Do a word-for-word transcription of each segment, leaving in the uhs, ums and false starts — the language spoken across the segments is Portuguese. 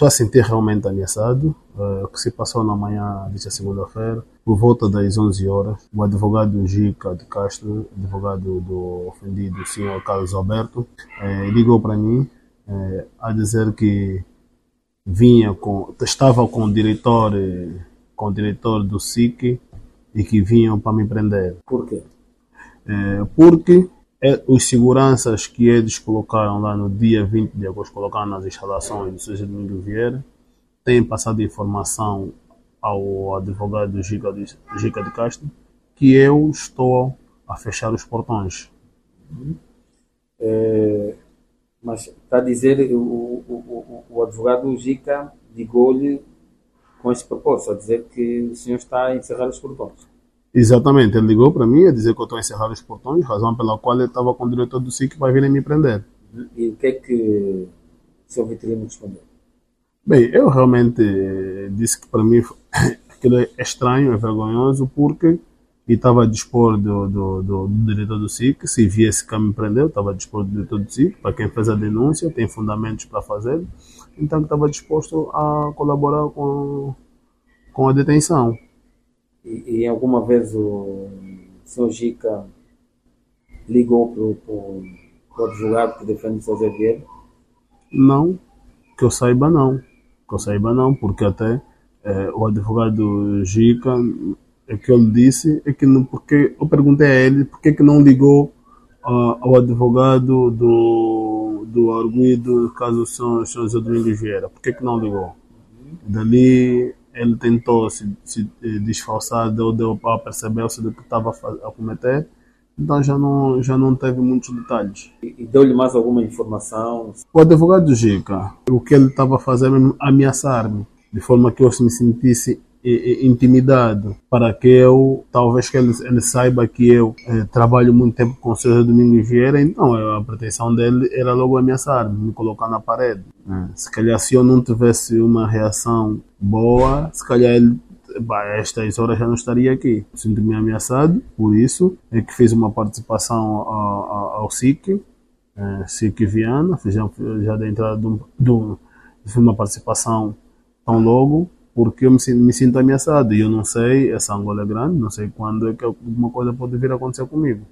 estou a sentir realmente ameaçado. Uh, o que se passou na manhã desta segunda-feira, por volta das onze horas, o advogado Gica de Castro, advogado do ofendido, o senhor Carlos Alberto, eh, ligou para mim eh, a dizer que vinha com, estava com o diretor, com o diretor do S I C e que vinham para me prender. Por quê? Eh, porque os seguranças que eles colocaram lá no dia vinte de agosto, colocaram nas instalações do Sr. Domingos Vieira, têm passado informação ao advogado Gica de, Gica de Castro que eu estou a fechar os portões. Uhum. É, mas está a dizer, o, o, o, o advogado Gica ligou-lhe com esse propósito, a dizer que o senhor está a encerrar os portões. Exatamente, ele ligou para mim a dizer que eu estou a encerrar os portões, razão pela qual ele estava com o diretor do S I C para virem me prender. E o que é que o senhor Vitorino respondeu? Bem, eu realmente disse que para mim aquilo é estranho, é vergonhoso, porque e estava a dispor do, do, do, do diretor do S I C, se viesse cá me prender, estava a dispor do diretor do S I C, para quem fez a denúncia, tem fundamentos para fazer, então estava disposto a colaborar com, com a detenção. E, e alguma vez o senhor Gica ligou para o advogado que defende o José Vieira? Não, que eu saiba não. Que eu saiba não, porque até eh, o advogado Gica, o que ele disse é que não, porque eu perguntei a ele por que não ligou uh, ao advogado do, do arguido caso São José Domingos Vieira. Por que que não ligou? Dali ele tentou se, se disfarçar, deu, deu para perceber-se do que estava a cometer, então já não, já não teve muitos detalhes. E, e deu-lhe mais alguma informação? O advogado do Gica, o que ele estava a fazer era ameaçar-me, de forma que eu me sentisse intimidado, para que eu, talvez que ele, ele saiba que eu eh, trabalho muito tempo com o senhor Domingos Vieira, então a pretensão dele era logo ameaçar-me, me colocar na parede. Eh, se calhar se eu não tivesse uma reação boa, se calhar ele, bah, a estas horas já não estaria aqui. Sinto-me ameaçado, por isso é que fiz uma participação ao, ao, ao S I C, eh, S I C Viana, fiz já, já da entrada de, um, de um, fiz uma participação tão logo, porque eu me, me sinto ameaçado e eu não sei, essa Angola é grande, não sei quando é que alguma coisa pode vir a acontecer comigo.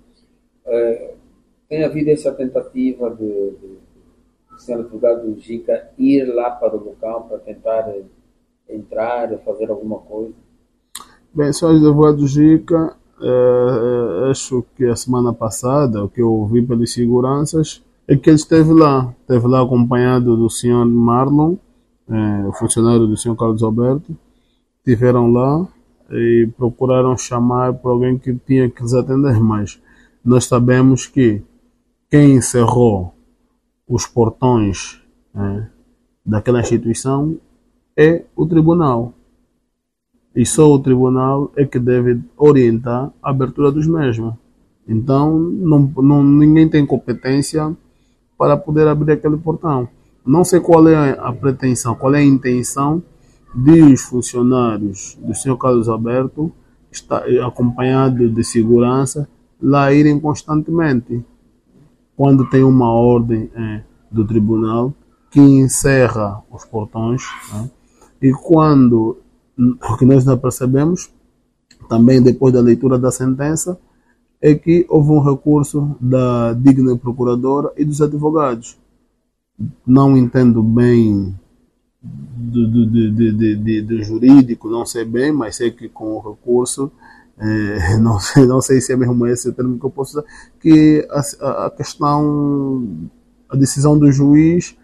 É, tem havido essa tentativa de, de, de senhor advogado Gica ir lá para o local para tentar entrar, fazer alguma coisa? Bem, senhor advogado Gica, é, acho que a semana passada, o que eu ouvi pelas seguranças, é que ele esteve lá, esteve lá acompanhado do senhor Marlon, É, o funcionário do senhor Carlos Alberto, estiveram lá e procuraram chamar por alguém que tinha que lhes atender, mas nós sabemos que quem encerrou os portões é, daquela instituição é o tribunal, e só o tribunal é que deve orientar a abertura dos mesmos. Então não, não, ninguém tem competência para poder abrir aquele portão. Não sei qual é a pretensão, qual é a intenção de os funcionários do senhor Carlos Alberto, está, acompanhado de segurança, lá irem constantemente. Quando tem uma ordem é, do tribunal que encerra os portões, é, e quando, o que nós não percebemos, também depois da leitura da sentença, é que houve um recurso da digna procuradora e dos advogados. Não entendo bem do, do, do, do, do, do jurídico, não sei bem, mas sei que com o recurso, é, não, sei, não sei se é mesmo esse o termo que eu posso usar, que a, a questão, a decisão do juiz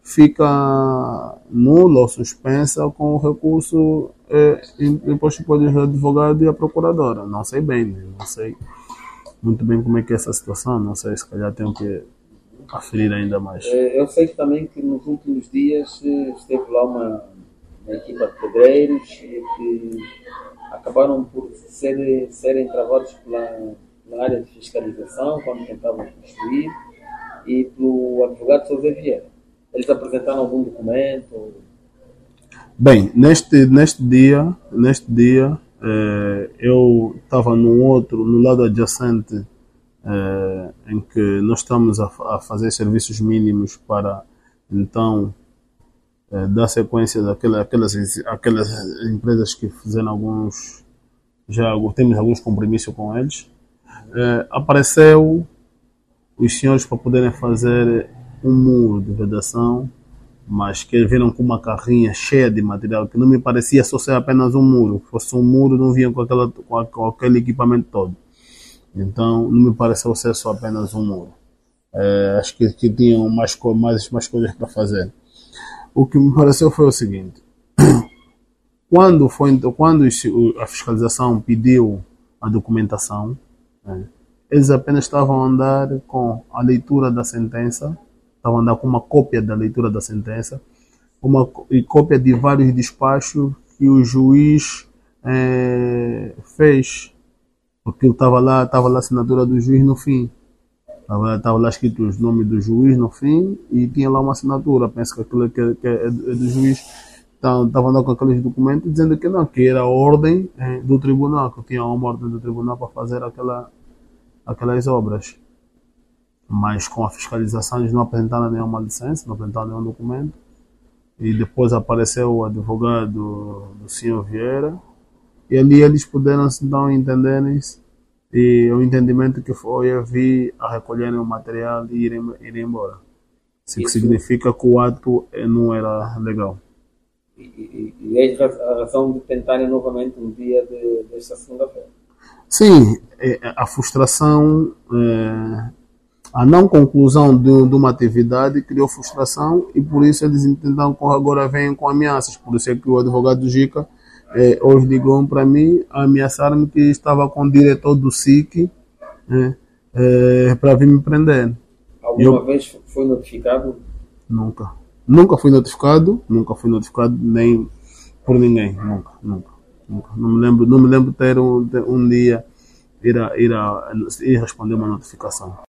fica nula ou suspensa com o recurso é, imposto pelos advogados e a procuradora. Não sei bem, não sei muito bem como é que é essa situação, não sei, se calhar tenho que aferir ainda mais. Eu sei também que nos últimos dias esteve lá uma, uma equipa de pedreiros que acabaram por ser, serem travados pela, pela área de fiscalização quando tentavam construir e pelo advogado José Vieira. Eles apresentaram algum documento? Bem, neste, neste dia, neste dia eh, eu estava num outro, no lado adjacente, Eh, em que nós estamos a, a fazer serviços mínimos para então eh, dar sequência daquelas aquelas, aquelas empresas que fizeram alguns, já temos alguns compromissos com eles. Eh, apareceu os senhores para poderem fazer um muro de vedação, mas que viram com uma carrinha cheia de material, que não me parecia só ser apenas um muro. Se fosse um muro, não vinha com, aquela, com, a, com aquele equipamento todo. Então, não me pareceu ser só apenas um muro. É, acho que, que tinham mais, mais, mais coisas para fazer. O que me pareceu foi o seguinte: quando, foi, quando a fiscalização pediu a documentação, né, eles apenas estavam a andar com a leitura da sentença, estavam a andar com uma cópia da leitura da sentença, uma e cópia de vários despachos que o juiz é, fez, porque estava lá, estava lá a assinatura do juiz no fim. Estava, estava lá escrito os nomes do juiz no fim e tinha lá uma assinatura. Penso que aquilo que, que é do juiz estava andando com aqueles documentos dizendo que não, que era a ordem é, do tribunal, que tinha uma ordem do tribunal para fazer aquela, aquelas obras. Mas com a fiscalização eles não apresentaram nenhuma licença, não apresentaram nenhum documento. E depois apareceu o advogado do senhor Vieira e ali eles puderam então entenderem-se. E o entendimento que foi é vir a recolherem o material e irem, irem embora. Isso, Isso significa que o ato não era legal. E, e, e é a razão de tentarem novamente no dia de, desta segunda-feira? Sim, a frustração, é, a não conclusão de, de uma atividade criou frustração e por isso eles entendam que agora vêm com ameaças. Por isso é que o advogado do Jica É, hoje ligou para mim, ameaçaram-me que estava com o diretor do S I C é, é, para vir me prender. Alguma eu, vez foi notificado? Nunca. Nunca fui notificado, nunca fui notificado nem por ninguém, nunca, nunca. nunca. Não me lembro, não me lembro ter um, ter um dia ir, a, ir, a, ir responder uma notificação.